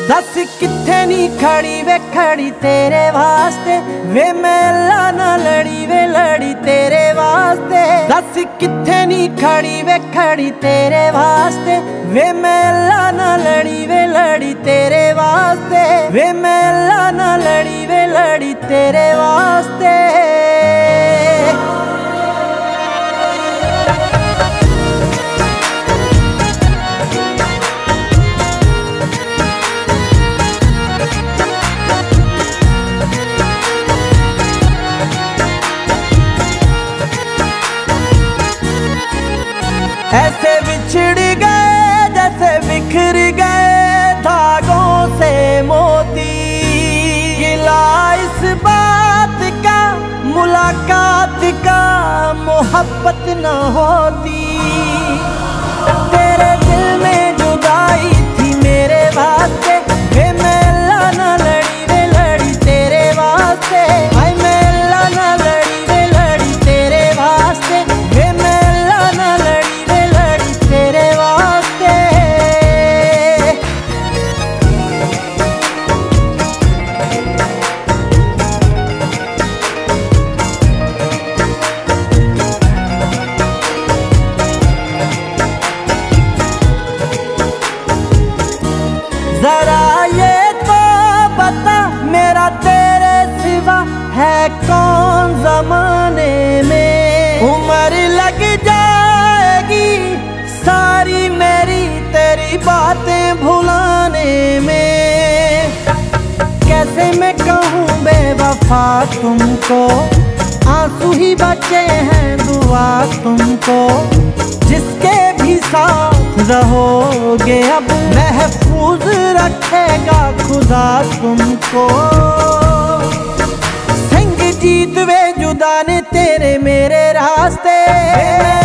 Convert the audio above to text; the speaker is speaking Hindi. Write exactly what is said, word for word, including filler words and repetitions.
दस किथे नी खड़ी वे खड़ी तेरे वास्ते, वे मैं अल्लाह ना लड़ी वे लड़ी तेरे वास्ते। दस किथे नी खड़ी वे खड़ी तेरे वास्ते, वे मैं अल्लाह ना लड़ी वे लड़ी तेरे वास्ते, वे मैं अल्लाह ना लड़ी वे लड़ी तेरे वास्ते। ऐसे बिछड़ गए जैसे बिखर गए धागों से मोती, गिला इस बात का मुलाकात का मोहब्बत न होती। तेरे दिल में जुदाई थी मेरे वास्ते, वे मैं अल्लाह ना लड़ी वे लड़ी तेरे वास्ते। हाय मैं अल्लाह ना लड़ी वे लड़ी तेरे वास्ते, वे मैं अल्लाह ना लड़ी तेरे वास्ते। जरा ये तो बता मेरा तेरे सिवा है कौन जमाने में, उम्र लग जाएगी सारी मेरी तेरी बातें भुलाने में। कैसे मैं कहूँ बेवफा तुमको, आंसू ही बचे हैं दुआ तुमको। जिसके भी साथ रहोगे अब महफूज रखेगा खुदा तुमको। संग जीत वे जुदा ने तेरे मेरे रास्ते।